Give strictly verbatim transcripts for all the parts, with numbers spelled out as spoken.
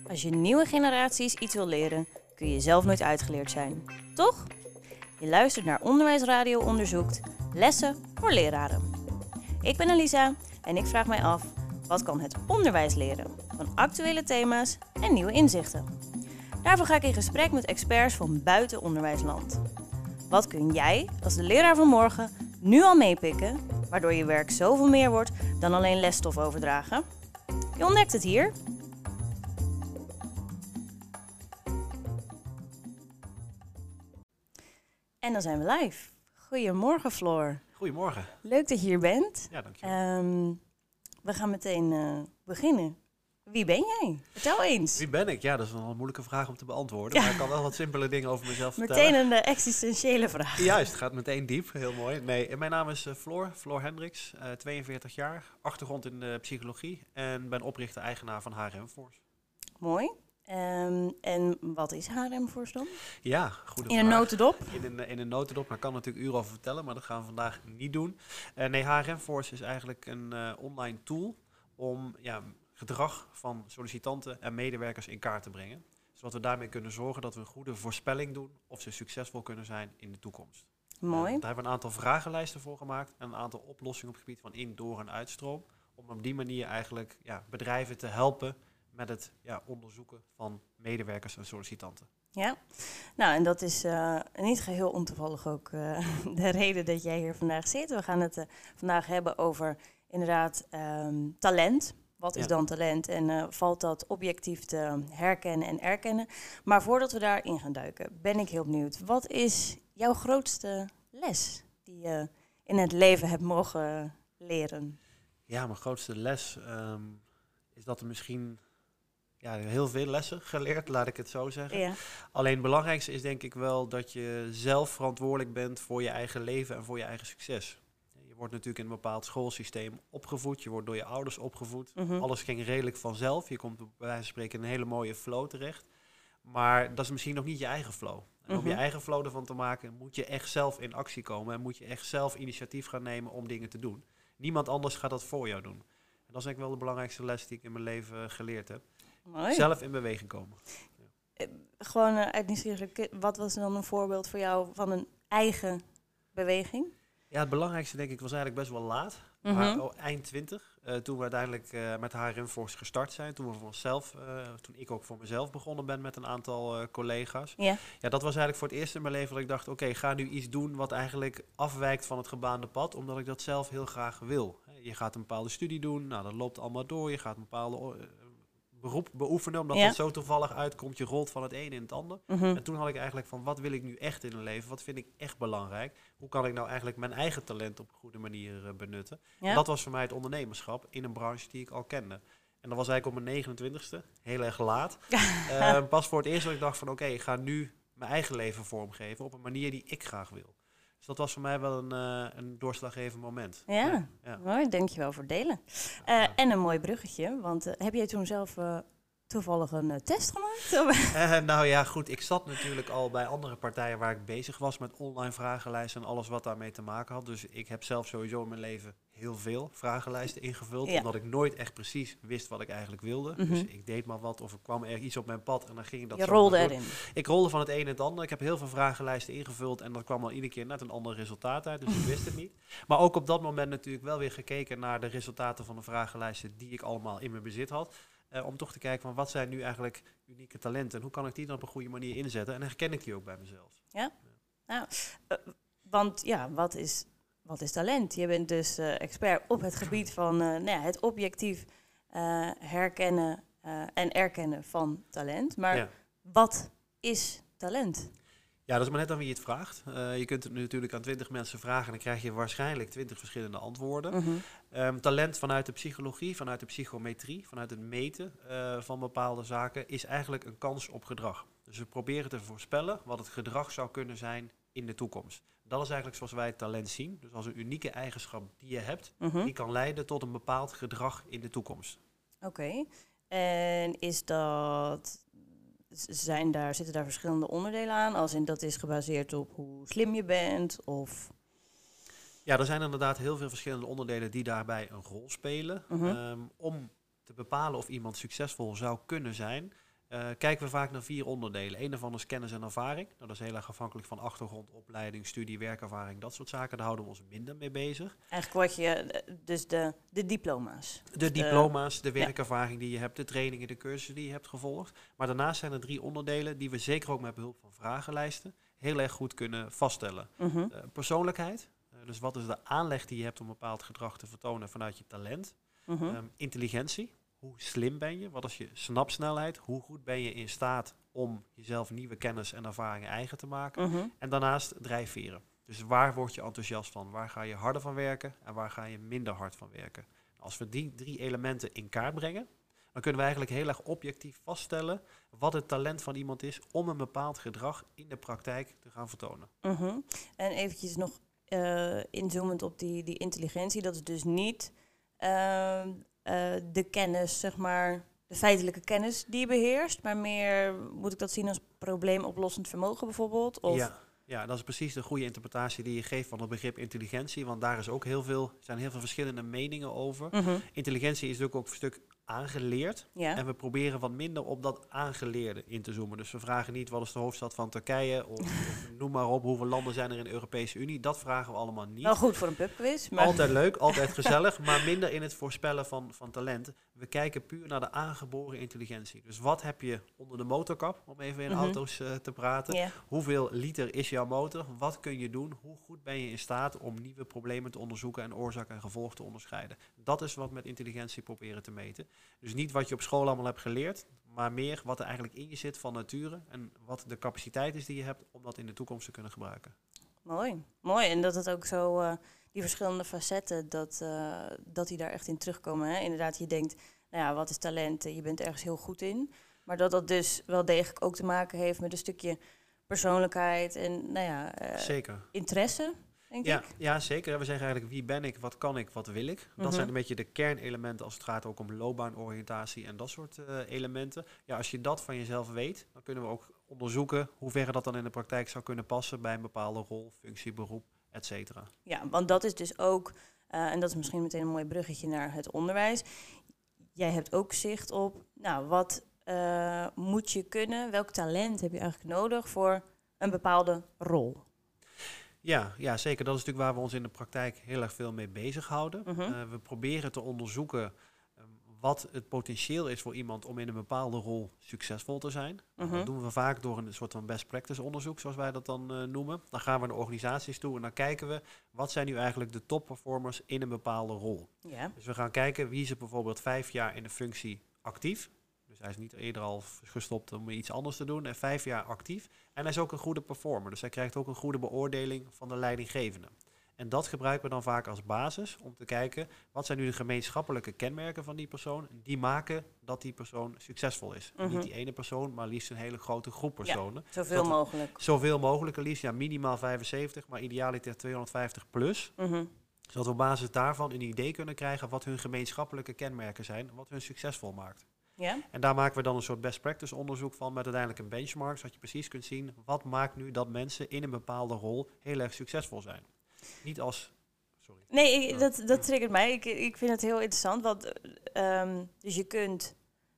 Als je nieuwe generaties iets wil leren, kun je zelf nooit uitgeleerd zijn. Toch? Je luistert naar Onderwijsradio onderzoekt lessen voor leraren. Ik ben Elisa en ik vraag mij af, wat kan het onderwijs leren van actuele thema's en nieuwe inzichten? Daarvoor ga ik in gesprek met experts van buiten onderwijsland. Wat kun jij als de leraar van morgen nu al meepikken, waardoor je werk zoveel meer wordt dan alleen lesstof overdragen? Je ontdekt het hier. En dan zijn we live. Goedemorgen, Floor. Goedemorgen. Leuk dat je hier bent. Ja, dankjewel. Um, we gaan meteen uh, beginnen. Wie ben jij? Vertel eens. Wie ben ik? Ja, dat is wel een moeilijke vraag om te beantwoorden. Ja. Maar ik kan wel wat simpele dingen over mezelf vertellen. Meteen een uh, existentiële vraag. Juist, het gaat meteen diep. Heel mooi. Nee, mijn naam is uh, Floor, Floor Hendricks, uh, tweeënveertig jaar. Achtergrond in de psychologie en ben oprichter-eigenaar van H R M Force. Mooi. Um, en wat is H R M Force dan? Ja, goede In een notendop? In een, in een notendop, daar kan natuurlijk uren over vertellen, maar dat gaan we vandaag niet doen. Uh, nee, H R M Force is eigenlijk een uh, online tool om ja, gedrag van sollicitanten en medewerkers in kaart te brengen. Zodat we daarmee kunnen zorgen dat we een goede voorspelling doen of ze succesvol kunnen zijn in de toekomst. Mooi. Uh, daar hebben we een aantal vragenlijsten voor gemaakt en een aantal oplossingen op het gebied van in-, door- en uitstroom. Om op die manier eigenlijk ja, bedrijven te helpen met het ja, onderzoeken van medewerkers en sollicitanten. Ja, nou en dat is uh, niet geheel ontoevallig ook uh, de reden dat jij hier vandaag zit. We gaan het uh, vandaag hebben over inderdaad um, talent. Wat is ja. dan talent en uh, valt dat objectief te herkennen en erkennen? Maar voordat we daarin gaan duiken, ben ik heel benieuwd. Wat is jouw grootste les die je in het leven hebt mogen leren? Ja, mijn grootste les um, is dat er misschien... Ja, heel veel lessen geleerd, laat ik het zo zeggen. Ja. Alleen het belangrijkste is denk ik wel dat je zelf verantwoordelijk bent voor je eigen leven en voor je eigen succes. Je wordt natuurlijk in een bepaald schoolsysteem opgevoed, je wordt door je ouders opgevoed. Mm-hmm. Alles ging redelijk vanzelf, je komt bij wijze van spreken in een hele mooie flow terecht. Maar dat is misschien nog niet je eigen flow. En mm-hmm. om je eigen flow ervan te maken moet je echt zelf in actie komen en moet je echt zelf initiatief gaan nemen om dingen te doen. Niemand anders gaat dat voor jou doen. En dat is denk ik wel de belangrijkste les die ik in mijn leven geleerd heb. Mooi. Zelf in beweging komen. Ja. Uh, gewoon uh, uit nieuwsgierigheid, wat was dan een voorbeeld voor jou van een eigen beweging? Ja, het belangrijkste denk ik was eigenlijk best wel laat. Mm-hmm. Maar oh, eind twintig, uh, toen we uiteindelijk uh, met H R M Force gestart zijn. Toen, we voor onszelf, uh, toen ik ook voor mezelf begonnen ben met een aantal uh, collega's. Yeah. Ja, dat was eigenlijk voor het eerst in mijn leven dat ik dacht... oké, okay, ga nu iets doen wat eigenlijk afwijkt van het gebaande pad. Omdat ik dat zelf heel graag wil. Je gaat een bepaalde studie doen, nou dat loopt allemaal door. Je gaat een bepaalde... Uh, beroep beoefenen, omdat ja. het zo toevallig uitkomt. Je rolt van het een in het ander. Mm-hmm. En toen had ik eigenlijk van, wat wil ik nu echt in een leven? Wat vind ik echt belangrijk? Hoe kan ik nou eigenlijk mijn eigen talent op een goede manier uh, benutten? Ja. En dat was voor mij het ondernemerschap in een branche die ik al kende. En dat was eigenlijk op mijn negenentwintigste, heel erg laat. uh, pas voor het eerst dat ik dacht van, oké, okay, ik ga nu mijn eigen leven vormgeven op een manier die ik graag wil. Dus dat was voor mij wel een, uh, een doorslaggevend moment. Ja, ja, ja. Mooi. Dankjewel voor het delen. Uh, ja. En een mooi bruggetje, want uh, heb jij toen zelf uh, toevallig een uh, test gemaakt? uh, nou ja, goed. Ik zat natuurlijk al bij andere partijen waar ik bezig was met online vragenlijsten en alles wat daarmee te maken had. Dus ik heb zelf sowieso in mijn leven heel veel vragenlijsten ingevuld, ja. omdat ik nooit echt precies wist wat ik eigenlijk wilde. Mm-hmm. Dus ik deed maar wat of er kwam er iets op mijn pad en dan ging ik dat Je zo rolde erin. Ik rolde van het een en het ander. Ik heb heel veel vragenlijsten ingevuld en dat kwam al iedere keer net een ander resultaat uit, dus ik wist het niet. Maar ook op dat moment natuurlijk wel weer gekeken naar de resultaten van de vragenlijsten die ik allemaal in mijn bezit had. Uh, om toch te kijken van wat zijn nu eigenlijk unieke talenten en hoe kan ik die dan op een goede manier inzetten. En dan herken ik die ook bij mezelf. Ja, ja. Nou, uh, want ja, wat is... Wat is talent? Je bent dus uh, expert op het gebied van uh, nou ja, het objectief uh, herkennen uh, en erkennen van talent. Maar ja. Wat is talent? Ja, dat is maar net aan wie je het vraagt. Uh, je kunt het nu natuurlijk aan twintig mensen vragen en dan krijg je waarschijnlijk twintig verschillende antwoorden. Mm-hmm. Um, talent vanuit de psychologie, vanuit de psychometrie, vanuit het meten uh, van bepaalde zaken is eigenlijk een kans op gedrag. Dus we proberen te voorspellen wat het gedrag zou kunnen zijn in de toekomst. Dat is eigenlijk zoals wij het talent zien. Dus als een unieke eigenschap die je hebt, mm-hmm. die kan leiden tot een bepaald gedrag in de toekomst. Oké. Okay. En is dat... Zijn daar, zitten daar verschillende onderdelen aan? Als in dat is gebaseerd op hoe slim je bent? Of... Ja, er zijn inderdaad heel veel verschillende onderdelen die daarbij een rol spelen. Mm-hmm. Um, om te bepalen of iemand succesvol zou kunnen zijn, uh, kijken we vaak naar vier onderdelen. Eén daarvan is kennis en ervaring. Nou, dat is heel erg afhankelijk van achtergrond, opleiding, studie, werkervaring, dat soort zaken. Daar houden we ons minder mee bezig. Eigenlijk wat je, dus de, de diploma's. De diploma's, de werkervaring die je hebt, de trainingen, de cursussen die je hebt gevolgd. Maar daarnaast zijn er drie onderdelen die we zeker ook met behulp van vragenlijsten heel erg goed kunnen vaststellen. Mm-hmm. Uh, persoonlijkheid, uh, dus wat is de aanleg die je hebt om een bepaald gedrag te vertonen vanuit je talent. Mm-hmm. Um, intelligentie, hoe slim ben je? Wat is je snapsnelheid? Hoe goed ben je in staat om jezelf nieuwe kennis en ervaringen eigen te maken? Mm-hmm. En daarnaast drijfveren. Dus waar word je enthousiast van? Waar ga je harder van werken en waar ga je minder hard van werken? Als we die drie elementen in kaart brengen, dan kunnen we eigenlijk heel erg objectief vaststellen wat het talent van iemand is om een bepaald gedrag in de praktijk te gaan vertonen. Mm-hmm. En eventjes nog uh, inzoomend op die, die intelligentie, dat is dus niet uh, uh, de kennis, zeg maar, de feitelijke kennis die je beheerst, maar meer, moet ik dat zien als probleemoplossend vermogen bijvoorbeeld? Of? Ja. Ja, dat is precies de goede interpretatie die je geeft van het begrip intelligentie. Want daar is ook heel veel, zijn heel veel verschillende meningen over. Mm-hmm. Intelligentie is natuurlijk ook een stuk aangeleerd. Ja. En we proberen wat minder op dat aangeleerde in te zoomen. Dus we vragen niet wat is de hoofdstad van Turkije of, of noem maar op, hoeveel landen zijn er in de Europese Unie. Dat vragen we allemaal niet. Wel goed voor een pubquiz. Maar Altijd leuk, altijd gezellig, maar minder in het voorspellen van, van talent. We kijken puur naar de aangeboren intelligentie. Dus wat heb je onder de motorkap, om even in Mm-hmm. auto's uh, te praten. Ja. Hoeveel liter is jouw motor? Wat kun je doen? Hoe goed ben je in staat om nieuwe problemen te onderzoeken en oorzaak en gevolg te onderscheiden? Dat is wat we met intelligentie proberen te meten. Dus niet wat je op school allemaal hebt geleerd, maar meer wat er eigenlijk in je zit van nature en wat de capaciteit is die je hebt om dat in de toekomst te kunnen gebruiken. Mooi, mooi. En dat het ook zo, uh, die verschillende facetten, dat, uh, dat die daar echt in terugkomen. Hè? Inderdaad, je denkt, nou ja, wat is talent? Je bent ergens heel goed in. Maar dat dat dus wel degelijk ook te maken heeft met een stukje persoonlijkheid en, nou ja, uh, Zeker. interesse, denk Ja, ik. ja, zeker. We zeggen eigenlijk wie ben ik, wat kan ik, wat wil ik. Dat Mm-hmm. zijn een beetje de kernelementen als het gaat ook om loopbaanoriëntatie en dat soort uh, elementen. Ja, als je dat van jezelf weet, dan kunnen we ook onderzoeken hoe ver dat dan in de praktijk zou kunnen passen bij een bepaalde rol, functie, beroep, et cetera. Ja, want dat is dus ook, uh, en dat is misschien meteen een mooi bruggetje naar het onderwijs. Jij hebt ook zicht op, nou, wat uh, moet je kunnen, welk talent heb je eigenlijk nodig voor een bepaalde rol? Ja, ja, zeker. Dat is natuurlijk waar we ons in de praktijk heel erg veel mee bezighouden. Mm-hmm. Uh, we proberen te onderzoeken um, wat het potentieel is voor iemand om in een bepaalde rol succesvol te zijn. Mm-hmm. Dat doen we vaak door een soort van best practice onderzoek, zoals wij dat dan uh, noemen. Dan gaan we naar organisaties toe en dan kijken we wat zijn nu eigenlijk de topperformers in een bepaalde rol. Ja. Dus we gaan kijken wie is er bijvoorbeeld vijf jaar in de functie actief. Dus hij is niet eerder al gestopt om iets anders te doen. En vijf jaar actief. En hij is ook een goede performer. Dus hij krijgt ook een goede beoordeling van de leidinggevende. En dat gebruiken we dan vaak als basis om te kijken wat zijn nu de gemeenschappelijke kenmerken van die persoon. Die maken dat die persoon succesvol is. Mm-hmm. Niet die ene persoon, maar liefst een hele grote groep personen. Ja, zoveel dat, mogelijk. Zoveel mogelijk, liefst ja, minimaal vijfenzeventig, maar idealiter tweehonderdvijftig plus. Mm-hmm. Zodat we op basis daarvan een idee kunnen krijgen wat hun gemeenschappelijke kenmerken zijn. Wat hun succesvol maakt. Ja? En daar maken we dan een soort best practice onderzoek van met uiteindelijk een benchmark, zodat je precies kunt zien wat maakt nu dat mensen in een bepaalde rol heel erg succesvol zijn. Niet als... Sorry. Nee, ik, dat, dat triggert mij. Ik, ik vind het heel interessant. Want, um, dus je kunt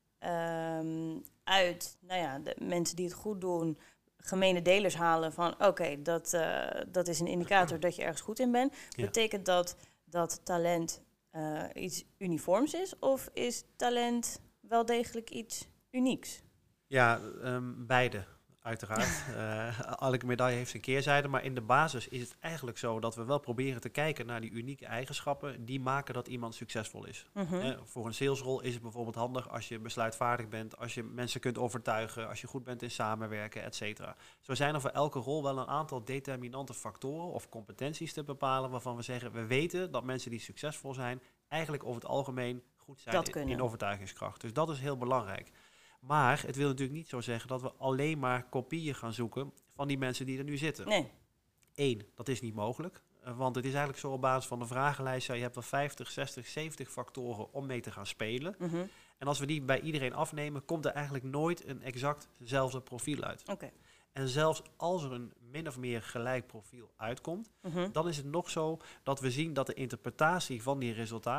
um, uit nou ja, de mensen die het goed doen, gemene delers halen van oké, okay, dat, uh, dat is een indicator dat je ergens goed in bent. Ja. Betekent dat dat talent uh, iets uniforms is? Of is talent wel degelijk iets unieks? Ja, um, beide. Uiteraard. uh, elke medaille heeft zijn keerzijde, maar in de basis is het eigenlijk zo dat we wel proberen te kijken naar die unieke eigenschappen die maken dat iemand succesvol is. Mm-hmm. Eh, voor een salesrol is het bijvoorbeeld handig als je besluitvaardig bent, als je mensen kunt overtuigen, als je goed bent in samenwerken, et cetera. Zo zijn er voor elke rol wel een aantal determinante factoren of competenties te bepalen waarvan we zeggen, we weten dat mensen die succesvol zijn eigenlijk over het algemeen goed zijn in, in overtuigingskracht. Dus dat is heel belangrijk. Maar het wil natuurlijk niet zo zeggen dat we alleen maar kopieën gaan zoeken van die mensen die er nu zitten. Nee. Eén, dat is niet mogelijk. Uh, want het is eigenlijk zo op basis van de vragenlijst. Ja, je hebt er vijftig, zestig, zeventig factoren om mee te gaan spelen. Mm-hmm. En als we die bij iedereen afnemen, komt er eigenlijk nooit een exactzelfde profiel uit. Okay. En zelfs als er een min of meer gelijk profiel uitkomt, mm-hmm. dan is het nog zo dat we zien dat de interpretatie van die resultaten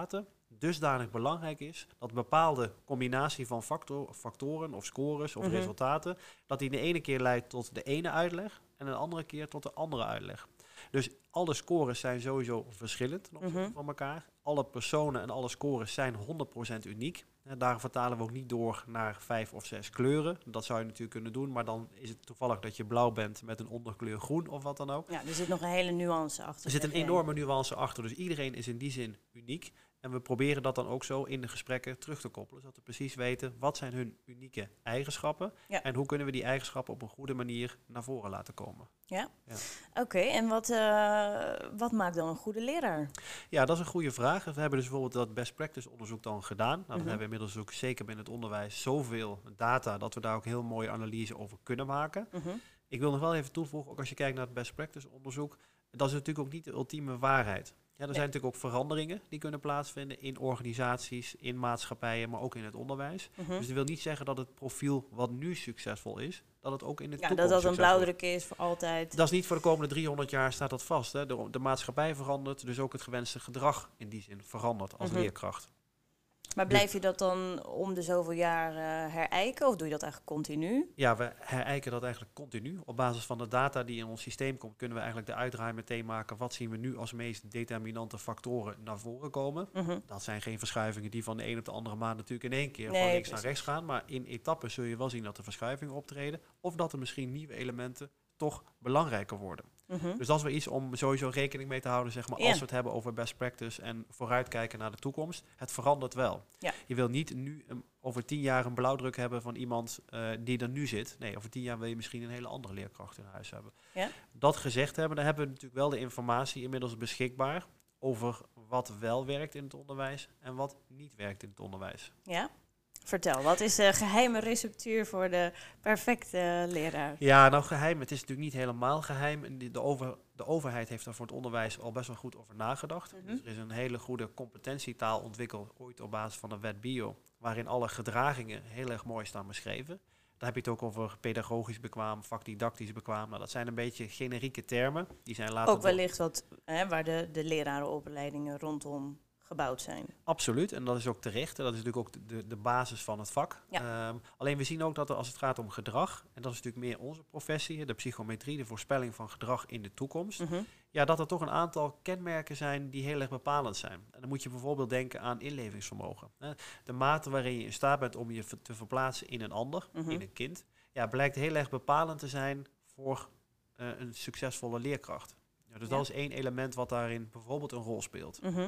dusdanig belangrijk is dat een bepaalde combinatie van factor, factoren of scores of Mhm. resultaten, dat die de ene keer leidt tot de ene uitleg en een andere keer tot de andere uitleg. Dus alle scores zijn sowieso verschillend ten opzichte Mhm. van elkaar. Alle personen en alle scores zijn honderd procent uniek. En daar vertalen we ook niet door naar vijf of zes kleuren. Dat zou je natuurlijk kunnen doen, maar dan is het toevallig dat je blauw bent met een onderkleur groen of wat dan ook. Ja, er zit nog een hele nuance achter. Er zit een zeg jij. enorme nuance achter, dus iedereen is in die zin uniek. En we proberen dat dan ook zo in de gesprekken terug te koppelen, zodat we precies weten wat zijn hun unieke eigenschappen Ja. en hoe kunnen we die eigenschappen op een goede manier naar voren laten komen. Ja? Ja. Oké, en wat, eh, wat maakt dan een goede leraar? Ja, dat is een goede vraag. We hebben dus bijvoorbeeld dat best practice onderzoek dan gedaan. Nou, dan Mhm. hebben we inmiddels ook zeker binnen het onderwijs zoveel data dat we daar ook heel mooie analyse over kunnen maken. Mhm. Ik wil nog wel even toevoegen, ook als je kijkt naar het best practice onderzoek, dat is natuurlijk ook niet de ultieme waarheid. Ja, er Nee. zijn natuurlijk ook veranderingen die kunnen plaatsvinden in organisaties, in maatschappijen, maar ook in het onderwijs. Mhm. Dus dat wil niet zeggen dat het profiel wat nu succesvol is, dat het ook in de Ja, toekomst dat dat een succesvol is. blauwdruk is voor altijd. Dat is niet voor de komende driehonderd jaar staat dat vast. Hè. De, de maatschappij verandert, dus ook het gewenste gedrag in die zin verandert als Mhm. leerkracht. Maar blijf je dat dan om de zoveel jaar uh, herijken of doe je dat eigenlijk continu? Ja, we herijken dat eigenlijk continu. Op basis van de data die in ons systeem komt, kunnen we eigenlijk de uitdraai meteen maken. Wat zien we nu als meest determinante factoren naar voren komen? Mhm. Dat zijn geen verschuivingen die van de een op de andere maand natuurlijk in één keer Nee, van links precies. naar rechts gaan. Maar in etappen zul je wel zien dat er verschuivingen optreden. Of dat er misschien nieuwe elementen toch belangrijker worden. Mhm. Dus dat is wel iets om sowieso rekening mee te houden, zeg maar, Ja. als we het hebben over best practice en vooruitkijken naar de toekomst. Het verandert wel. Ja. Je wil niet nu een, over tien jaar een blauwdruk hebben van iemand uh, die er nu zit. Nee, over tien jaar wil je misschien een hele andere leerkracht in huis hebben. Ja. Dat gezegd hebben, dan hebben we natuurlijk wel de informatie inmiddels beschikbaar over wat wel werkt in het onderwijs en wat niet werkt in het onderwijs. Ja? Vertel, wat is de geheime receptuur voor de perfecte leraar? Ja, nou geheim. Het is natuurlijk niet helemaal geheim. En de, de, over, de overheid heeft daar voor het onderwijs al best wel goed over nagedacht. Mhm. Dus er is een hele goede competentietaal ontwikkeld, ooit op basis van de wet Bio, waarin alle gedragingen heel erg mooi staan beschreven. Daar heb je het ook over pedagogisch bekwaam, vakdidactisch bekwaam. Nou, dat zijn een beetje generieke termen. Die zijn later Ook wellicht wat, hè, waar de, de lerarenopleidingen rondom gebouwd zijn. Absoluut, en dat is ook terecht. En dat is natuurlijk ook de, de basis van het vak. Ja. Um, alleen we zien ook dat er, als het gaat om gedrag, en dat is natuurlijk meer onze professie, de psychometrie, de voorspelling van gedrag in de toekomst, Mhm. ja, dat er toch een aantal kenmerken zijn die heel erg bepalend zijn. En dan moet je bijvoorbeeld denken aan inlevingsvermogen. Hè. De mate waarin je in staat bent om je te verplaatsen in een ander, Mhm. in een kind, ja, blijkt heel erg bepalend te zijn voor uh, een succesvolle leerkracht. Ja, dus Ja. dat is één element wat daarin bijvoorbeeld een rol speelt. Mhm.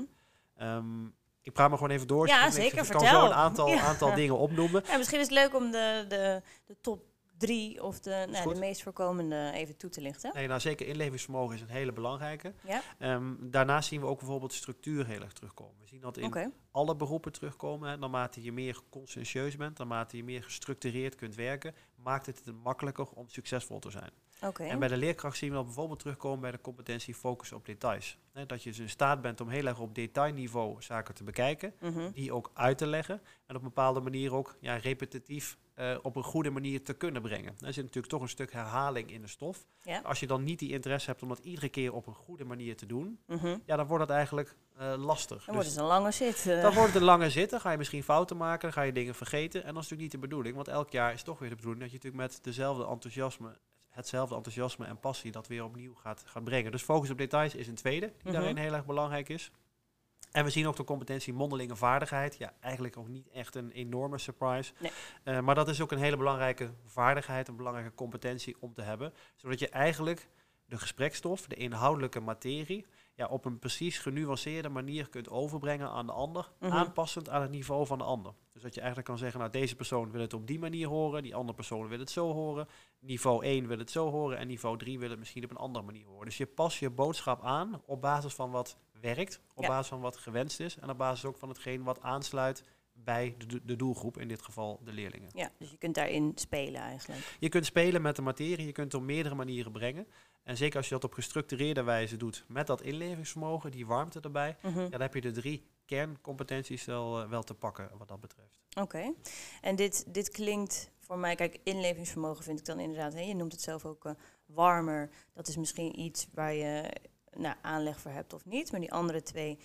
Um, ik praat me gewoon even door. Ja, ik zeker, ik kan vertel. zo een aantal, Ja. aantal dingen opnoemen. Ja, misschien is het leuk om de, de, de top drie of de, nou, goed. de meest voorkomende even toe te lichten. Nee, nou, zeker inlevingsvermogen is een hele belangrijke. Ja? Um, daarnaast zien we ook bijvoorbeeld structuur heel erg terugkomen. We zien dat in Oké. alle beroepen terugkomen. Hè. Naarmate je meer conscientieus bent, naarmate je meer gestructureerd kunt werken, maakt het het makkelijker om succesvol te zijn. Oké. En bij de leerkracht zien we dat bijvoorbeeld terugkomen bij de competentie focus op details. Hè, dat je dus in staat bent om heel erg op detailniveau zaken te bekijken, Mhm. die ook uit te leggen en op een bepaalde manier ook ja, repetitief uh, op een goede manier te kunnen brengen. Er zit natuurlijk toch een stuk herhaling in de stof. Ja. Als je dan niet die interesse hebt om dat iedere keer op een goede manier te doen, Mhm. ja, dan wordt het eigenlijk uh, lastig. Dan wordt het een lange zit. eh. Dan wordt het een lange zitten, ga je misschien fouten maken, dan ga je dingen vergeten. En dat is natuurlijk niet de bedoeling, want elk jaar is toch weer de bedoeling dat je natuurlijk met dezelfde enthousiasme, hetzelfde enthousiasme en passie dat weer opnieuw gaat, gaat brengen. Dus focus op details is een tweede, die Mhm. daarin heel erg belangrijk is. En we zien ook de competentie mondelinge vaardigheid. Ja, eigenlijk ook niet echt een enorme surprise. Nee. Uh, maar dat is ook een hele belangrijke vaardigheid, een belangrijke competentie om te hebben. Zodat je eigenlijk de gesprekstof, de inhoudelijke materie, ja, op een precies genuanceerde manier kunt overbrengen aan de ander, Mhm. aanpassend aan het niveau van de ander. Dus dat je eigenlijk kan zeggen, nou, deze persoon wil het op die manier horen, die andere persoon wil het zo horen, niveau één wil het zo horen en niveau drie wil het misschien op een andere manier horen. Dus je past je boodschap aan op basis van wat werkt, op Ja. basis van wat gewenst is en op basis ook van hetgeen wat aansluit bij de, de doelgroep, in dit geval de leerlingen. Ja, dus je kunt daarin spelen eigenlijk. Je kunt spelen met de materie, je kunt het op meerdere manieren brengen. En zeker als je dat op gestructureerde wijze doet met dat inlevingsvermogen, die warmte erbij, Mhm. ja, dan heb je de drie kerncompetenties wel, uh, wel te pakken wat dat betreft. Oké. En dit, dit klinkt voor mij, kijk, inlevingsvermogen vind ik dan inderdaad, hè, je noemt het zelf ook uh, warmer. Dat is misschien iets waar je nou, aanleg voor hebt of niet. Maar die andere twee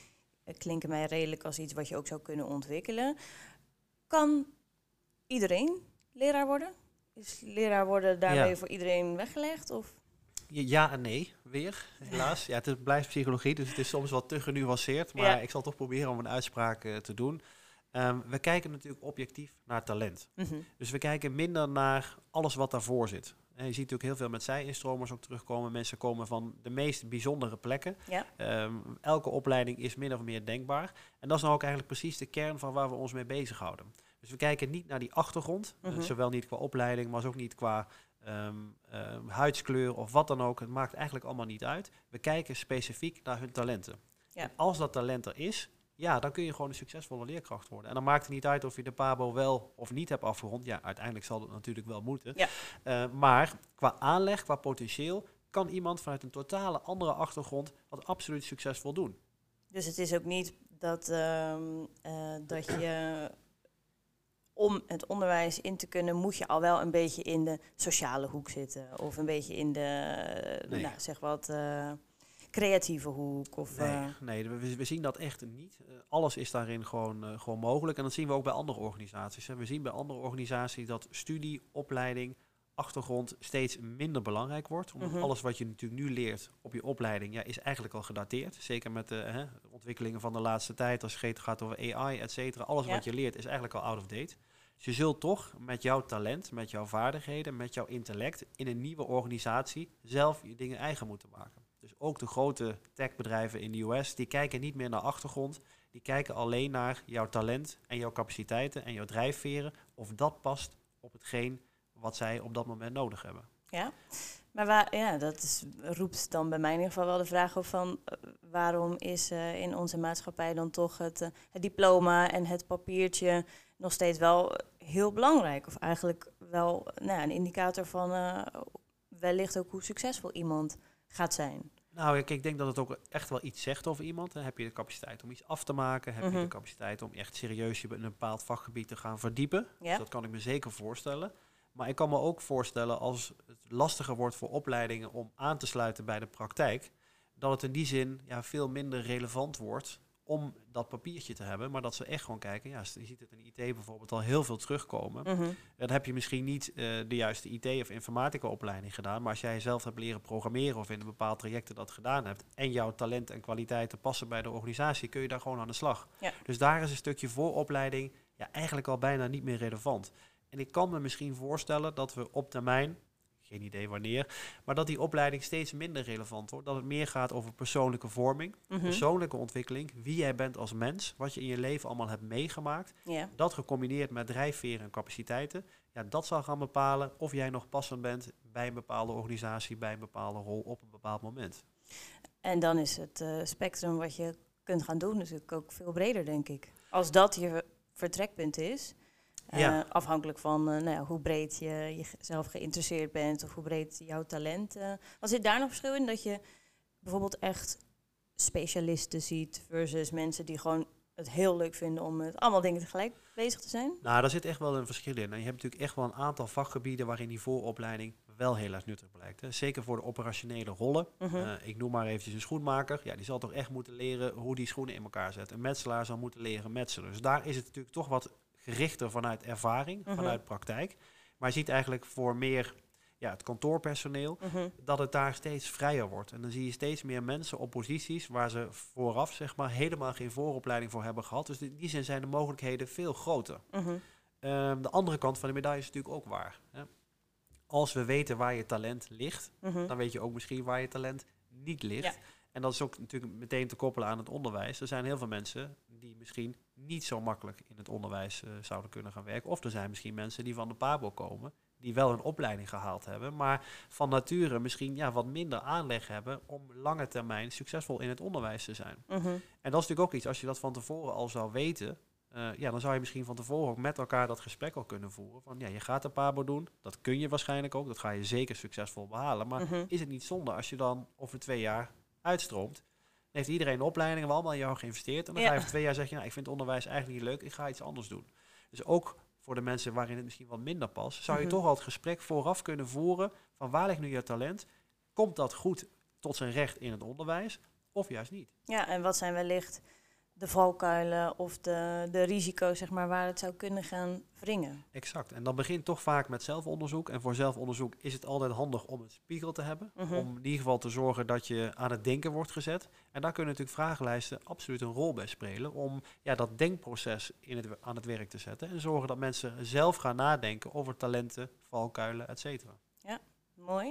klinken mij redelijk als iets wat je ook zou kunnen ontwikkelen. Kan iedereen leraar worden? Is leraar worden daarmee Ja. voor iedereen weggelegd? Of? Ja en nee, weer, helaas. Ja, het is- blijft psychologie, dus het is soms wat te genuanceerd. Maar Ja. ik zal toch proberen om een uitspraak uh, te doen. Um, we kijken natuurlijk objectief naar talent. Mm-hmm. Dus we kijken minder naar alles wat daarvoor zit. En je ziet natuurlijk heel veel met zij-instromers ook terugkomen. Mensen komen van de meest bijzondere plekken. Ja. Um, elke opleiding is min of meer denkbaar. En dat is nou ook eigenlijk precies de kern van waar we ons mee bezighouden. Dus we kijken niet naar die achtergrond. Mm-hmm. uh, zowel niet qua opleiding, maar ook niet qua um, um, huidskleur of wat dan ook. Het maakt eigenlijk allemaal niet uit. We kijken specifiek naar hun talenten. Ja. En als dat talent er is, ja, dan kun je gewoon een succesvolle leerkracht worden. En dan maakt het niet uit of je de PABO wel of niet hebt afgerond. Ja, uiteindelijk zal het natuurlijk wel moeten. Ja. Uh, maar qua aanleg, qua potentieel, kan iemand vanuit een totale andere achtergrond dat absoluut succesvol doen. Dus het is ook niet dat, uh, uh, dat je, om het onderwijs in te kunnen, moet je al wel een beetje in de sociale hoek zitten. Of een beetje in de, uh, nee. nou, zeg wat... Uh, creatieve hoek? Of, nee, uh... nee we, we zien dat echt niet. Uh, alles is daarin gewoon, uh, gewoon mogelijk. En dat zien we ook bij andere organisaties. Hè. We zien bij andere organisaties dat studie, opleiding, achtergrond steeds minder belangrijk wordt. Omdat mm-hmm. alles wat je natuurlijk nu leert op je opleiding, ja, is eigenlijk al gedateerd. Zeker met de hè, ontwikkelingen van de laatste tijd. Als het gaat over A I, et cetera. Alles ja. wat je leert is eigenlijk al out of date. Dus je zult toch met jouw talent, met jouw vaardigheden, met jouw intellect in een nieuwe organisatie zelf je dingen eigen moeten maken. Dus ook de grote techbedrijven in de U S, die kijken niet meer naar achtergrond. Die kijken alleen naar jouw talent en jouw capaciteiten en jouw drijfveren. Of dat past op hetgeen wat zij op dat moment nodig hebben. Ja, maar waar, ja, dat is, roept dan bij mij in ieder geval wel de vraag op van... Uh, waarom is uh, in onze maatschappij dan toch het, uh, het diploma en het papiertje nog steeds wel heel belangrijk? Of eigenlijk wel nou ja, een indicator van uh, wellicht ook hoe succesvol iemand gaat zijn. Nou, ik, ik denk dat het ook echt wel iets zegt over iemand. Hè. Heb je de capaciteit om iets af te maken? Heb mm-hmm. je de capaciteit om echt serieus je in een bepaald vakgebied te gaan verdiepen? Ja. Dus dat kan ik me zeker voorstellen. Maar ik kan me ook voorstellen als het lastiger wordt voor opleidingen om aan te sluiten bij de praktijk, dat het in die zin ja, veel minder relevant wordt om dat papiertje te hebben, maar dat ze echt gewoon kijken. Ja, je ziet het in I T bijvoorbeeld al heel veel terugkomen. Mm-hmm. Dan heb je misschien niet uh, de juiste I T of informatica opleiding gedaan, maar als jij zelf hebt leren programmeren of in een bepaald traject dat gedaan hebt en jouw talent en kwaliteiten passen bij de organisatie, kun je daar gewoon aan de slag. Ja. Dus daar is een stukje vooropleiding ja, eigenlijk al bijna niet meer relevant. En ik kan me misschien voorstellen dat we op termijn, geen idee wanneer, maar dat die opleiding steeds minder relevant wordt. Dat het meer gaat over persoonlijke vorming, mm-hmm. persoonlijke ontwikkeling, wie jij bent als mens, wat je in je leven allemaal hebt meegemaakt. Yeah. Dat gecombineerd met drijfveren en capaciteiten, ja, dat zal gaan bepalen of jij nog passend bent bij een bepaalde organisatie, bij een bepaalde rol op een bepaald moment. En dan is het uh, spectrum wat je kunt gaan doen natuurlijk ook veel breder, denk ik. Als dat je vertrekpunt is... Ja. Uh, afhankelijk van uh, nou ja, hoe breed je jezelf geïnteresseerd bent of hoe breed jouw talent. Uh, was zit daar nog verschil in dat je bijvoorbeeld echt specialisten ziet versus mensen die gewoon het heel leuk vinden om met allemaal dingen tegelijk bezig te zijn? Nou, daar zit echt wel een verschil in. En je hebt natuurlijk echt wel een aantal vakgebieden waarin die vooropleiding wel heel erg nuttig blijkt. Hè. Zeker voor de operationele rollen. Uh-huh. Uh, ik noem maar eventjes een schoenmaker. Ja, die zal toch echt moeten leren hoe die schoenen in elkaar zet. Een metselaar zal moeten leren metselen. Dus daar is het natuurlijk toch wat gerichter vanuit ervaring, uh-huh. vanuit praktijk. Maar je ziet eigenlijk voor meer ja, het kantoorpersoneel, uh-huh. dat het daar steeds vrijer wordt. En dan zie je steeds meer mensen op posities waar ze vooraf zeg maar helemaal geen vooropleiding voor hebben gehad. Dus in die zin zijn de mogelijkheden veel groter. Uh-huh. Um, de andere kant van de medaille is natuurlijk ook waar. Hè. Als we weten waar je talent ligt, uh-huh. dan weet je ook misschien waar je talent niet ligt. Ja. En dat is ook natuurlijk meteen te koppelen aan het onderwijs. Er zijn heel veel mensen die misschien niet zo makkelijk in het onderwijs uh, zouden kunnen gaan werken. Of er zijn misschien mensen die van de PABO komen, die wel een opleiding gehaald hebben, maar van nature misschien ja, wat minder aanleg hebben om lange termijn succesvol in het onderwijs te zijn. Uh-huh. En dat is natuurlijk ook iets, als je dat van tevoren al zou weten, uh, ja, dan zou je misschien van tevoren ook met elkaar dat gesprek al kunnen voeren. Van ja, je gaat de PABO doen, dat kun je waarschijnlijk ook, dat ga je zeker succesvol behalen. Maar uh-huh. is het niet zonde als je dan over twee jaar uitstroomt, dan heeft iedereen een opleiding, we allemaal in jou geïnvesteerd. En dan ja. ga je over twee jaar zeggen, nou, ik vind het onderwijs eigenlijk niet leuk, ik ga iets anders doen. Dus ook voor de mensen waarin het misschien wat minder past, zou je mm-hmm. toch al het gesprek vooraf kunnen voeren van waar ligt nu je talent? Komt dat goed tot zijn recht in het onderwijs of juist niet? Ja, en wat zijn wellicht de valkuilen of de, de risico's, zeg maar, waar het zou kunnen gaan wringen. Exact. En dat begint toch vaak met zelfonderzoek. En voor zelfonderzoek is het altijd handig om een spiegel te hebben. Mm-hmm. Om in ieder geval te zorgen dat je aan het denken wordt gezet. En daar kunnen natuurlijk vragenlijsten absoluut een rol bij spelen. Om ja, dat denkproces in het, aan het werk te zetten. En zorgen dat mensen zelf gaan nadenken over talenten, valkuilen, et cetera. Ja, mooi.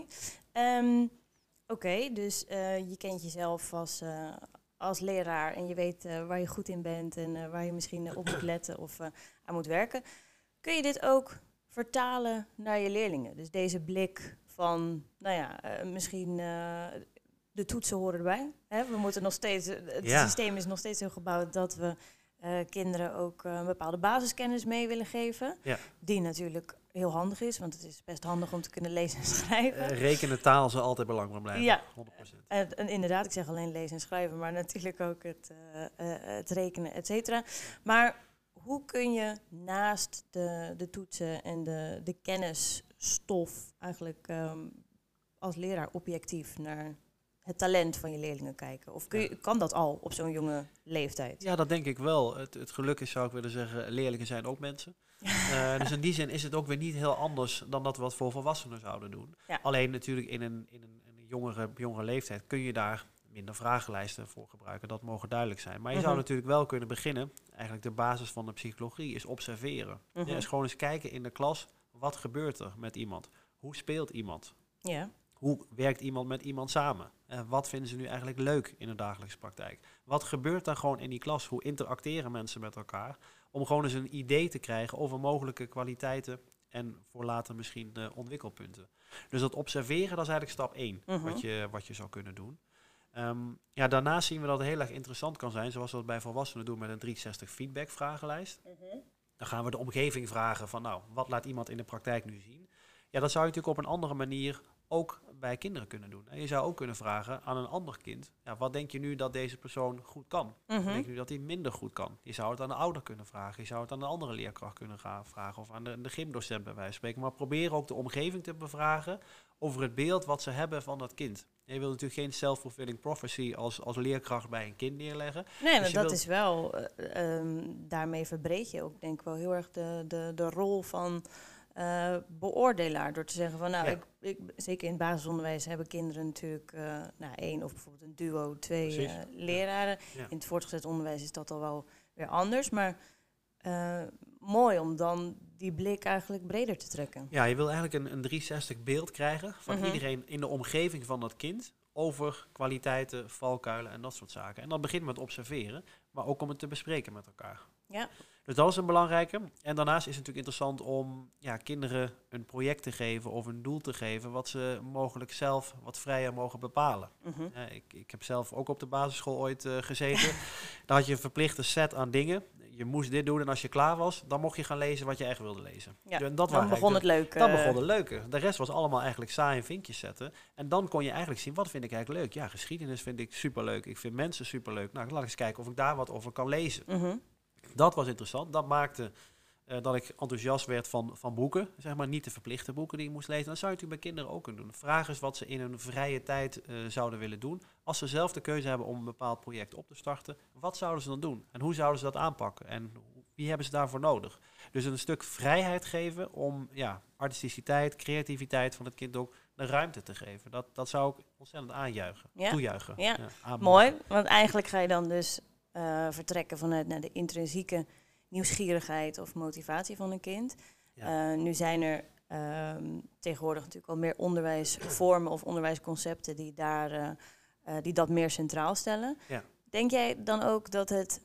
Um, Oké, okay, dus uh, je kent jezelf als... Uh, als leraar en je weet uh, waar je goed in bent en uh, waar je misschien uh, op moet letten of uh, aan moet werken. Kun je dit ook vertalen naar je leerlingen? Dus deze blik van, nou ja, uh, misschien uh, de toetsen horen erbij. Hè? We moeten nog steeds, het ja. systeem is nog steeds zo gebouwd dat we uh, kinderen ook uh, een bepaalde basiskennis mee willen geven. Ja. Die natuurlijk heel handig is, want het is best handig om te kunnen lezen en schrijven. Uh, rekenen taal zal altijd belangrijk blijven. Ja, honderd procent. En, en inderdaad, ik zeg alleen lezen en schrijven, maar natuurlijk ook het, uh, uh, het rekenen, et cetera. Maar hoe kun je naast de, de toetsen en de, de kennisstof eigenlijk um, als leraar objectief naar het talent van je leerlingen kijken? Of kun je, kan dat al op zo'n jonge leeftijd? Ja, dat denk ik wel. Het, het geluk is, zou ik willen zeggen, leerlingen zijn ook mensen. uh, dus in die zin is het ook weer niet heel anders dan dat we wat voor volwassenen zouden doen. Ja. Alleen natuurlijk in een, in een, een jongere, jongere leeftijd kun je daar minder vragenlijsten voor gebruiken. Dat mogen duidelijk zijn. Maar je mm-hmm. zou natuurlijk wel kunnen beginnen. Eigenlijk de basis van de psychologie is observeren. Mm-hmm. Ja, is gewoon eens kijken in de klas. Wat gebeurt er met iemand? Hoe speelt iemand? Ja. Hoe werkt iemand met iemand samen? En wat vinden ze nu eigenlijk leuk in de dagelijkse praktijk? Wat gebeurt er gewoon in die klas? Hoe interacteren mensen met elkaar? Om gewoon eens een idee te krijgen over mogelijke kwaliteiten en voor later misschien uh, ontwikkelpunten. Dus dat observeren, dat is eigenlijk stap één, uh-huh. wat, je, wat je zou kunnen doen. Um, ja, daarnaast zien we dat het heel erg interessant kan zijn, zoals we dat bij volwassenen doen met een driehonderdzestig feedback vragenlijst. Uh-huh. Dan gaan we de omgeving vragen van, nou, wat laat iemand in de praktijk nu zien? Ja, dat zou je natuurlijk op een andere manier ook bij kinderen kunnen doen. En je zou ook kunnen vragen aan een ander kind, ja, wat denk je nu dat deze persoon goed kan? Mm-hmm. Wat denk je nu dat hij minder goed kan? Je zou het aan de ouder kunnen vragen. Je zou het aan een andere leerkracht kunnen gaan vragen of aan de, de gymdocent bij wijze van spreken. Maar probeer ook de omgeving te bevragen over het beeld wat ze hebben van dat kind. En je wilt natuurlijk geen self-fulfilling prophecy als, als leerkracht bij een kind neerleggen. Nee, maar dus dat wilt... is wel, uh, um, daarmee verbreed je ook denk ik wel heel erg de, de, de rol van Uh, beoordelaar, door te zeggen van, nou, ja. ik, ik, zeker in het basisonderwijs hebben kinderen natuurlijk uh, nou, één of bijvoorbeeld een duo, twee uh, leraren. Ja. Ja. In het voortgezet onderwijs is dat al wel weer anders, maar uh, mooi om dan die blik eigenlijk breder te trekken. Ja, je wil eigenlijk een, een driehonderdzestig beeld krijgen van mm-hmm. iedereen in de omgeving van dat kind over kwaliteiten, valkuilen en dat soort zaken. En dat begint met observeren, maar ook om het te bespreken met elkaar. Ja. Dus dat is een belangrijke. En daarnaast is het natuurlijk interessant om ja, kinderen een project te geven of een doel te geven wat ze mogelijk zelf wat vrijer mogen bepalen. Mm-hmm. Uh, ik, ik heb zelf ook op de basisschool ooit uh, gezeten. Daar had je een verplichte set aan dingen. Je moest dit doen en als je klaar was, dan mocht je gaan lezen wat je echt wilde lezen. Ja, en dat dan begon het leuke. Dan begon het leuke. De rest was allemaal eigenlijk saai en vinkjes zetten. En dan kon je eigenlijk zien, wat vind ik eigenlijk leuk? Ja, geschiedenis vind ik superleuk. Ik vind mensen superleuk. Nou, laat ik eens kijken of ik daar wat over kan lezen. Mm-hmm. Dat was interessant. Dat maakte uh, dat ik enthousiast werd van, van boeken. Zeg maar niet de verplichte boeken die ik moest lezen. Dat zou je natuurlijk bij kinderen ook kunnen doen. Vraag eens wat ze in hun vrije tijd uh, zouden willen doen. Als ze zelf de keuze hebben om een bepaald project op te starten. Wat zouden ze dan doen? En hoe zouden ze dat aanpakken? En wie hebben ze daarvoor nodig? Dus een stuk vrijheid geven om ja, artisticiteit, creativiteit van het kind ook de ruimte te geven. Dat, dat zou ik ontzettend aanjuichen. Ja. Toejuichen. Ja. Ja, mooi, want eigenlijk ga je dan dus Uh, vertrekken vanuit naar de intrinsieke nieuwsgierigheid of motivatie van een kind. Ja. Uh, nu zijn er uh, tegenwoordig natuurlijk al meer onderwijsvormen of onderwijsconcepten die, daar, uh, uh, die dat meer centraal stellen. Ja. Denk jij dan ook dat het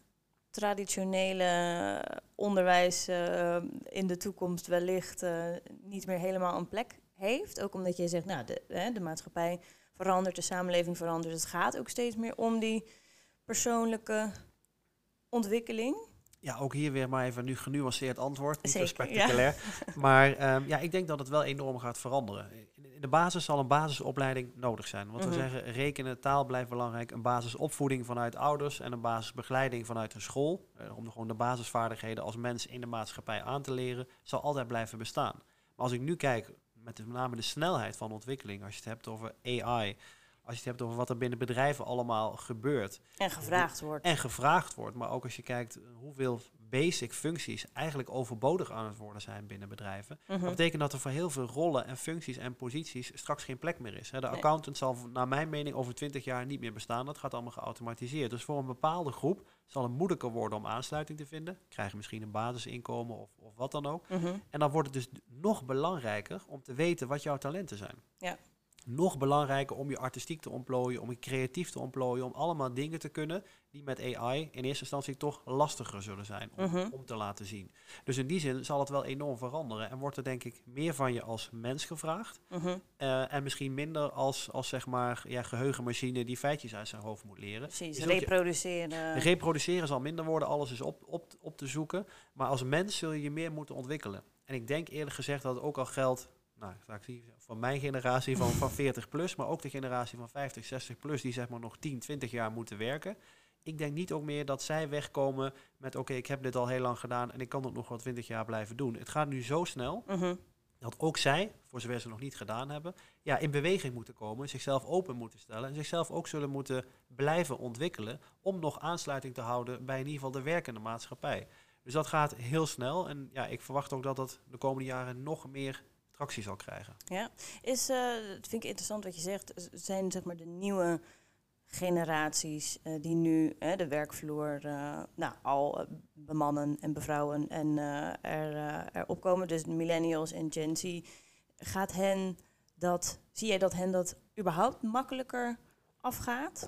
traditionele onderwijs uh, in de toekomst wellicht uh, niet meer helemaal een plek heeft? Ook omdat je zegt, nou, de, hè, de maatschappij verandert, de samenleving verandert. Het gaat ook steeds meer om die persoonlijke ontwikkeling? Ja, ook hier weer maar even nu genuanceerd antwoord. Niet zo Zeker, spectaculair. Ja. Maar um, ja, ik denk dat het wel enorm gaat veranderen. In de basis zal een basisopleiding nodig zijn. Want mm-hmm. we zeggen, rekenen, taal blijft belangrijk. Een basisopvoeding vanuit ouders en een basisbegeleiding vanuit de school. Uh, om gewoon de basisvaardigheden als mens in de maatschappij aan te leren, zal altijd blijven bestaan. Maar als ik nu kijk, met met name de snelheid van ontwikkeling, als je het hebt over A I, als je het hebt over wat er binnen bedrijven allemaal gebeurt. En gevraagd wordt. En gevraagd wordt. Maar ook als je kijkt hoeveel basic functies eigenlijk overbodig aan het worden zijn binnen bedrijven. Mm-hmm. Dat betekent dat er voor heel veel rollen en functies en posities straks geen plek meer is. Hè. De Nee. accountant zal naar mijn mening over twintig jaar niet meer bestaan. Dat gaat allemaal geautomatiseerd. Dus voor een bepaalde groep zal het moeilijker worden om aansluiting te vinden. Krijgen misschien een basisinkomen of, of wat dan ook. Mm-hmm. En dan wordt het dus nog belangrijker om te weten wat jouw talenten zijn. Ja. Nog belangrijker om je artistiek te ontplooien, om je creatief te ontplooien, om allemaal dingen te kunnen die met A I in eerste instantie toch lastiger zullen zijn om, Mm-hmm. om te laten zien. Dus in die zin zal het wel enorm veranderen en wordt er denk ik meer van je als mens gevraagd Mm-hmm. uh, en misschien minder als, als zeg maar ja, geheugenmachine die feitjes uit zijn hoofd moet leren. Precies, Je zult je- reproduceren. Reproduceren zal minder worden, alles is op, op, op te zoeken, maar als mens zul je je meer moeten ontwikkelen. En ik denk eerlijk gezegd dat het ook al geldt. Nou, ik zie van mijn generatie van, van veertig plus, maar ook de generatie van vijftig, zestig plus, die zeg maar nog tien, twintig jaar moeten werken. Ik denk niet ook meer dat zij wegkomen met oké, okay, ik heb dit al heel lang gedaan en ik kan het nog wel twintig jaar blijven doen. Het gaat nu zo snel Mm-hmm. dat ook zij, voor zover ze nog niet gedaan hebben, ja, in beweging moeten komen, zichzelf open moeten stellen en zichzelf ook zullen moeten blijven ontwikkelen om nog aansluiting te houden bij in ieder geval de werkende maatschappij. Dus dat gaat heel snel en ja, ik verwacht ook dat dat de komende jaren nog meer tractie zal krijgen. Ja, is, uh, dat vind ik interessant wat je zegt. Z- Zijn zeg maar de nieuwe generaties uh, die nu uh, de werkvloer uh, nou, al uh, bemannen en bevrouwen en uh, er, uh, er opkomen, dus de millennials en Gen Z, gaat hen dat, zie jij dat hen dat überhaupt makkelijker afgaat?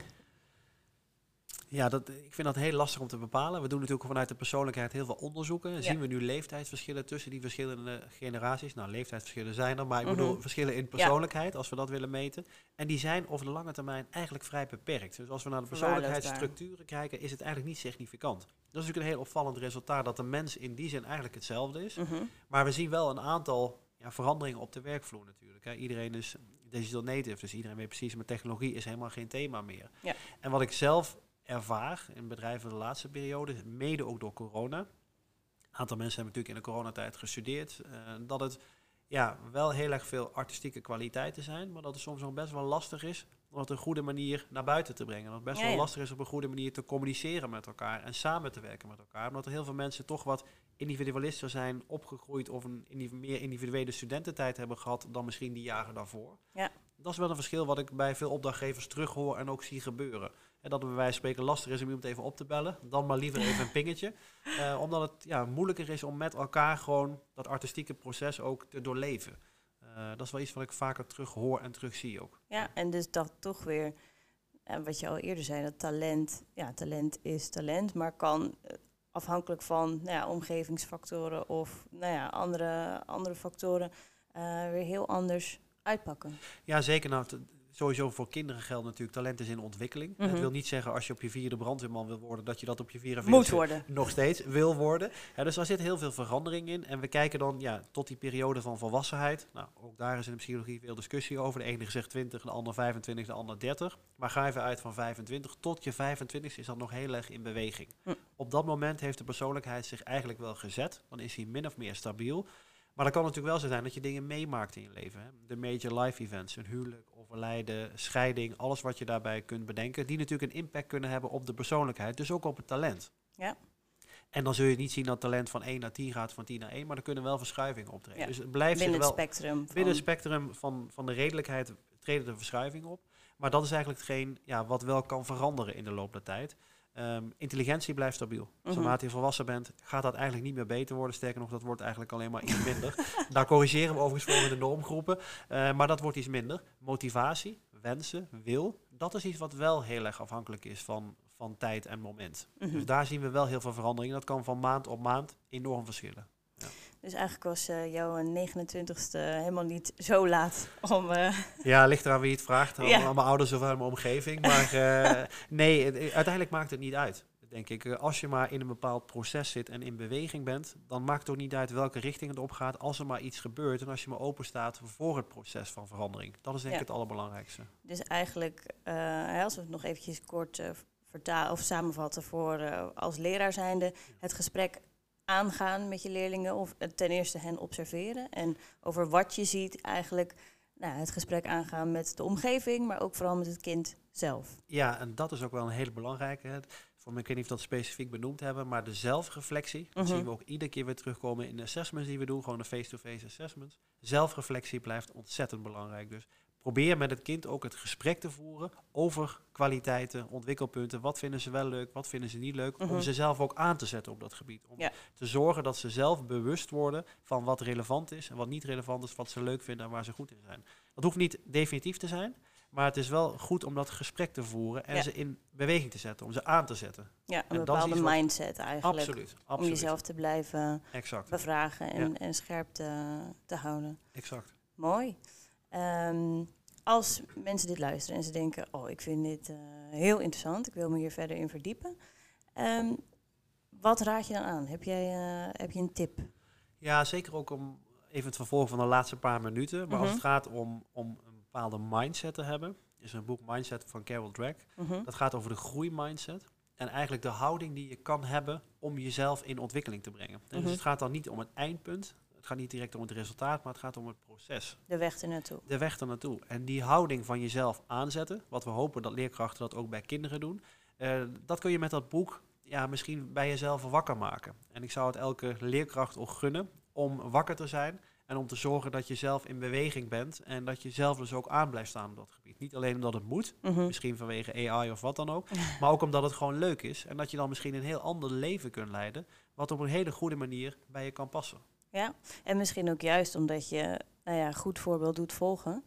Ja, dat, ik vind dat heel lastig om te bepalen. We doen natuurlijk vanuit de persoonlijkheid heel veel onderzoeken. Ja. Zien we nu leeftijdsverschillen tussen die verschillende generaties? Nou, leeftijdsverschillen zijn er, maar ik Mhm. bedoel verschillen in persoonlijkheid, als we dat willen meten. En die zijn over de lange termijn eigenlijk vrij beperkt. Dus als we naar de persoonlijkheidsstructuren kijken, is het eigenlijk niet significant. Dat is natuurlijk een heel opvallend resultaat, dat de mens in die zin eigenlijk hetzelfde is. Mm-hmm. Maar we zien wel een aantal ja, veranderingen op de werkvloer natuurlijk. Hè. Iedereen is digital native, dus iedereen weet precies, maar technologie is helemaal geen thema meer. Ja. En wat ik zelf ervaar in bedrijven de laatste periode, mede ook door corona. Een aantal mensen hebben natuurlijk in de coronatijd gestudeerd. Uh, dat het ja, wel heel erg veel artistieke kwaliteiten zijn, maar dat het soms nog best wel lastig is om het op een goede manier naar buiten te brengen. Dat het best Ja, wel ja. lastig is op een goede manier te communiceren met elkaar en samen te werken met elkaar. Omdat er heel veel mensen toch wat individualister zijn opgegroeid of een indiv- meer individuele studententijd hebben gehad dan misschien die jaren daarvoor. Ja. Dat is wel een verschil wat ik bij veel opdrachtgevers terughoor en ook zie gebeuren. En dat het bij wijze van spreken lastig is om iemand even op te bellen. Dan maar liever even een pingetje. Uh, omdat het ja, moeilijker is om met elkaar gewoon dat artistieke proces ook te doorleven. Uh, dat is wel iets wat ik vaker terug hoor en terug zie ook. Ja, en dus dat toch weer, uh, wat je al eerder zei, dat talent, ja, talent is talent, maar kan uh, afhankelijk van nou ja, omgevingsfactoren of nou ja, andere, andere factoren uh, weer heel anders uitpakken. Ja, zeker. Nou, t- sowieso voor kinderen geldt natuurlijk, talent is in ontwikkeling. Mm-hmm. Het wil niet zeggen als je op je vierde brandweerman wil worden, dat je dat op je Moet vierenveertigste worden. nog steeds wil worden. Ja, dus daar zit heel veel verandering in. En we kijken dan ja, tot die periode van volwassenheid. Nou, ook daar is in de psychologie veel discussie over. De ene zegt twintig, de ander vijfentwintig, de ander dertig. Maar ga even uit van vijfentwintig. Tot je vijfentwintigste is dat nog heel erg in beweging. Hm. Op dat moment heeft de persoonlijkheid zich eigenlijk wel gezet. Dan is hij min of meer stabiel. Maar dat kan natuurlijk wel zo zijn dat je dingen meemaakt in je leven. Hè? De major life events, een huwelijk, overlijden, scheiding, alles wat je daarbij kunt bedenken, die natuurlijk een impact kunnen hebben op de persoonlijkheid, dus ook op het talent. Ja. En dan zul je niet zien dat talent van één naar tien gaat, van tien naar één, maar er kunnen wel verschuivingen optreden. Ja. Dus het blijft Binnen zich het wel, spectrum. Van, binnen het spectrum van, van de redelijkheid treden er verschuivingen op. Maar dat is eigenlijk hetgeen ja, wat wel kan veranderen in de loop der tijd. Um, intelligentie blijft stabiel. Mhm. Naarmate je volwassen bent, gaat dat eigenlijk niet meer beter worden. Sterker nog, dat wordt eigenlijk alleen maar iets minder. Daar corrigeren we overigens voor in de normgroepen. Uh, maar dat wordt iets minder. Motivatie, wensen, wil, dat is iets wat wel heel erg afhankelijk is van, van tijd en moment. Mhm. Dus daar zien we wel heel veel verandering. Dat kan van maand op maand enorm verschillen. Ja. Dus eigenlijk was uh, jouw negenentwintigste helemaal niet zo laat om... Uh... Ja, ligt eraan wie het vraagt. Aan, Ja. aan mijn ouders of aan mijn omgeving. Maar uh, nee, het, uiteindelijk maakt het niet uit. Denk ik, uh, als je maar in een bepaald proces zit en in beweging bent, dan maakt het ook niet uit welke richting het opgaat. Als er maar iets gebeurt en als je maar open staat voor het proces van verandering. Dat is denk ik Ja. het allerbelangrijkste. Dus eigenlijk, uh, als we het nog eventjes kort uh, vertalen of samenvatten voor uh, als leraar zijnde, het gesprek aangaan met je leerlingen of uh, ten eerste hen observeren en over wat je ziet eigenlijk nou, het gesprek aangaan met de omgeving, maar ook vooral met het kind zelf. Ja, en dat is ook wel een hele belangrijke. Hè. Voor mij, ik weet niet of we dat specifiek benoemd hebben, maar de zelfreflectie, dat Mhm. zien we ook iedere keer weer terugkomen in de assessments die we doen, gewoon de face-to-face assessments. Zelfreflectie blijft ontzettend belangrijk. Dus probeer met het kind ook het gesprek te voeren over kwaliteiten, ontwikkelpunten. Wat vinden ze wel leuk, wat vinden ze niet leuk, Mhm. om ze zelf ook aan te zetten op dat gebied. Om Ja. te zorgen dat ze zelf bewust worden van wat relevant is en wat niet relevant is, wat ze leuk vinden en waar ze goed in zijn. Dat hoeft niet definitief te zijn. Maar het is wel goed om dat gesprek te voeren en Ja. ze in beweging te zetten, om ze aan te zetten. Ja, een En dat is bepaalde iets wat- mindset eigenlijk. Absoluut, Om absoluut. jezelf te blijven Exact, bevragen en, Ja. en scherp te, te houden. exact. Mooi. Ehm, als mensen dit luisteren en ze denken, oh, ik vind dit eh, heel interessant, ik wil me hier verder in verdiepen. Ehm, wat raad je dan aan? Heb jij eh, heb je een tip? Ja, zeker ook om even het vervolg van de laatste paar minuten. Maar als Mhm. het gaat om, om een bepaalde mindset te hebben, is er een boek Mindset van Carol Dweck. Mhm. Dat gaat over de groeimindset. En eigenlijk de houding die je kan hebben om jezelf in ontwikkeling te brengen. En Mhm. Dus het gaat dan niet om het eindpunt. Het gaat niet direct om het resultaat, maar het gaat om het proces. De weg ernaartoe. De weg ernaartoe. En die houding van jezelf aanzetten, wat we hopen dat leerkrachten dat ook bij kinderen doen, uh, dat kun je met dat boek ja, misschien bij jezelf wakker maken. En ik zou het elke leerkracht ook gunnen om wakker te zijn en om te zorgen dat je zelf in beweging bent en dat je zelf dus ook aan blijft staan op dat gebied. Niet alleen omdat het moet, Mhm. misschien vanwege A I of wat dan ook, maar ook omdat het gewoon leuk is en dat je dan misschien een heel ander leven kunt leiden, wat op een hele goede manier bij je kan passen. Ja, en misschien ook juist omdat je nou ja, goed voorbeeld doet volgen.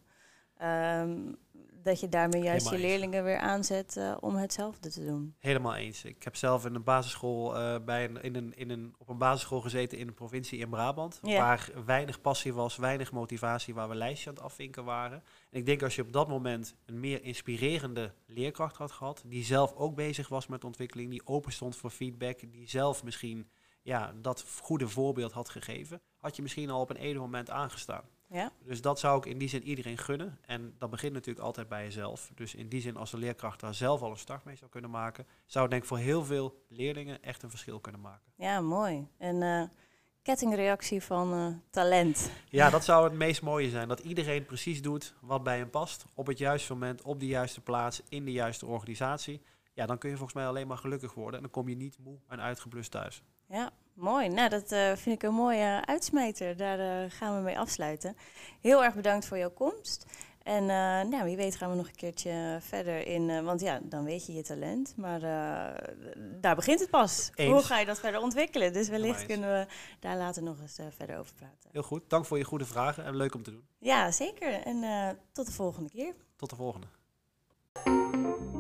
Ehm, dat je daarmee juist Helemaal je eens. leerlingen weer aanzet uh, om hetzelfde te doen. Helemaal eens. Ik heb zelf in een basisschool uh, bij een, in een, in een, op een basisschool gezeten in een provincie in Brabant. Ja. Waar weinig passie was, weinig motivatie, waar we lijstjes aan het afvinken waren. En ik denk als je op dat moment een meer inspirerende leerkracht had gehad, die zelf ook bezig was met ontwikkeling, die open stond voor feedback, die zelf misschien ja, dat goede voorbeeld had gegeven, had je misschien al op een enig moment aangestaan. Ja. Dus dat zou ik in die zin iedereen gunnen. En dat begint natuurlijk altijd bij jezelf. Dus in die zin, als de leerkracht daar zelf al een start mee zou kunnen maken, zou het denk ik voor heel veel leerlingen echt een verschil kunnen maken. Ja, mooi. Een uh, kettingreactie van uh, talent. Ja, dat zou het meest mooie zijn. Dat iedereen precies doet wat bij hem past. Op het juiste moment, op de juiste plaats, in de juiste organisatie. Ja, dan kun je volgens mij alleen maar gelukkig worden. En dan kom je niet moe en uitgeblust thuis. Ja, mooi. Nou, dat uh, vind ik een mooie uitsmijter. Daar uh, gaan we mee afsluiten. Heel erg bedankt voor jouw komst. En uh, nou, wie weet gaan we nog een keertje verder in. Uh, want ja, dan weet je je talent. Maar uh, daar begint het pas. Eens. Hoe ga je dat verder ontwikkelen? Dus wellicht Eens. kunnen we daar later nog eens uh, verder over praten. Heel goed. Dank voor je goede vragen en leuk om te doen. Ja, zeker. En uh, tot de volgende keer. Tot de volgende.